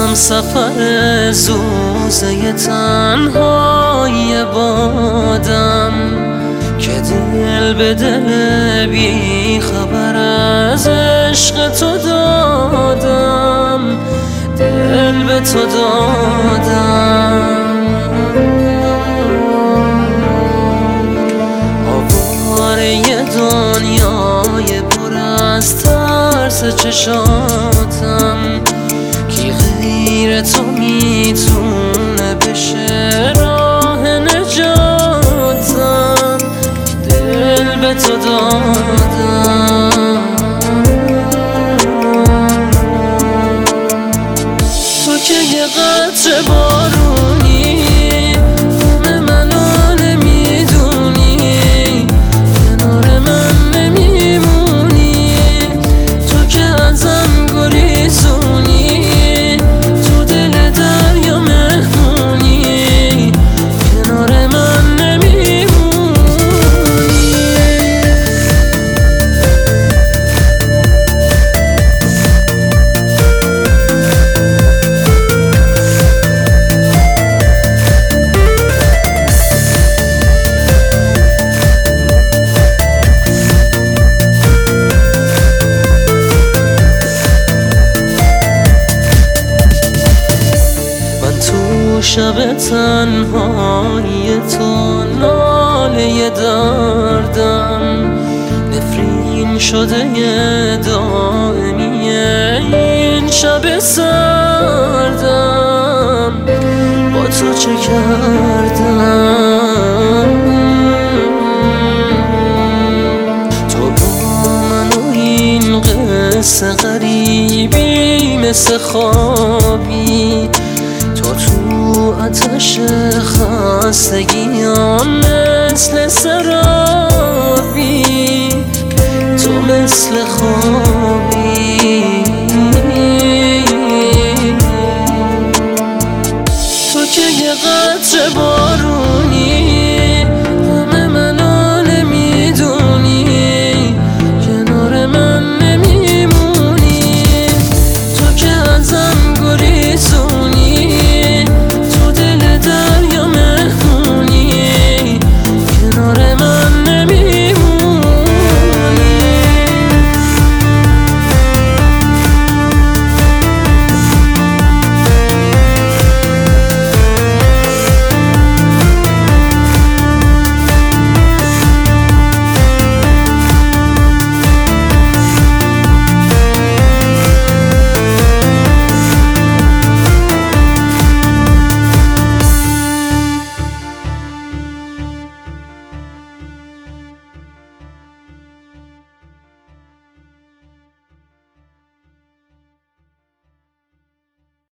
سفر زوزه تنهای بادم که دل به دل بی خبر از عشق تو دادم، دل به تو دادم. آواره دنیای پر از ترس چشاتم، کی غیر تو میتونه بشه راه نجاتم، دل به تو دادم. تو که یه قطره بارونی همه منو نمیدونی، کنار من نمیمونی، تو که ازم گریزونی، تو دل دریا مهمونی، کنار من نمیمونی. شب تنهای تو ناله دردم، نفرین شده دائمی این شب سردم. با تو چه کردم؟ تو با من و این قصه غریبی مثل خوابی، تو آتش خستگیام مثل سرابی، تو مثل خوابی. تو که یه قطره بارونی همه منو نمیدونی، کنار من نمیمونی، تو که ازم